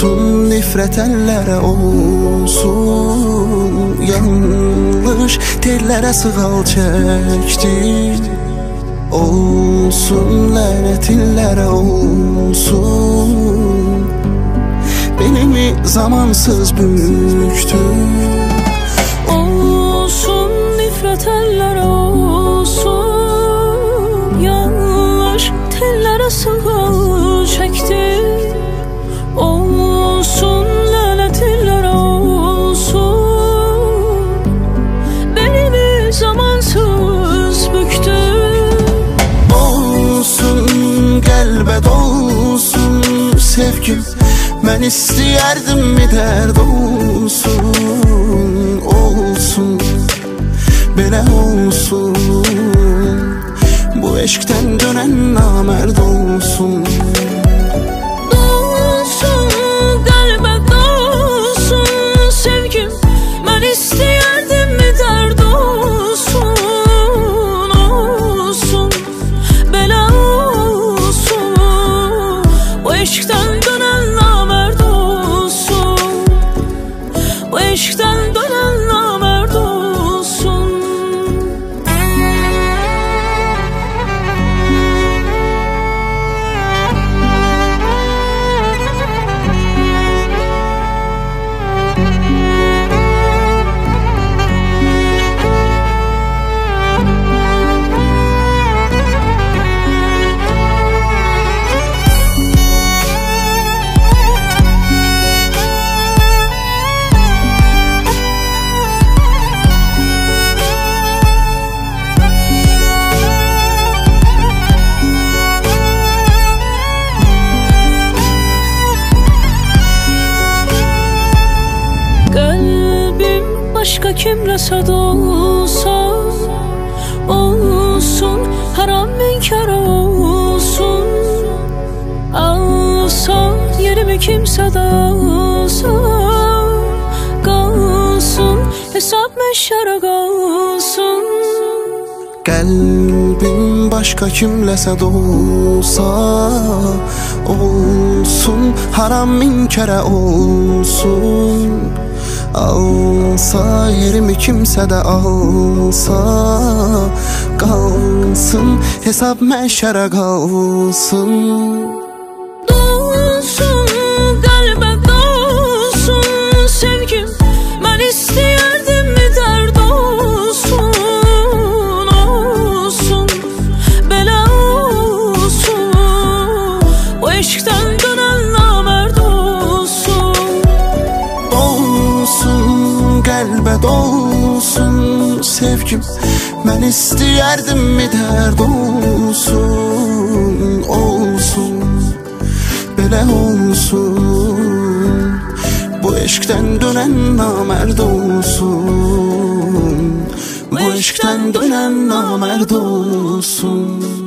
olsun, nifrət əllərə olsun. Yanlış tellərə sığal çəkdim, olsun, lənət illərə olsun. Benimi zamansız büktü. Olsun, nifrət əllərə olsun. Yanlış tellərə sığal çəkdim, olsun, lənət illərə olsun. Benimi zamansız büktü. Olsun, qəlbə dolsun sevgim, mən istəyərdim mi dərd olsun. Olsun, belə olsun, bu eşqdən dönən namərd olsun. Dolsun, qəlbə dolsun sevgim, mən istəyərdim mi dərd olsun. Olsun, belə olsun, bu eşqdən dönən namərd olsun. Bu eşqdən dönən namərd olsun. Başka kimləsə də olsa, olsun, haram inkar olsun. Alsa yerimi kimsə də alsa, qalsın, hesab məşərə qalsın. Qəlbim başqa kimləsə də olsa, olsun, haram inkara olsun. Alsa yerimi kimsə də alsa, qalsın, hesab məşərə qalsın. Dolsun, qəlbə dolsun sevgim, mən istəyərdim mi dərd olsun. Olsun, belə olsun, bu eşqdən dönən namərd olsun. Dolsun, qəlbə dolsun sevgim, mən istəyərdim mi dərd olsun. Olsun, belə olsun, bu eşqdən dönən namərd olsun. Bu eşqdən dönən namərd olsun.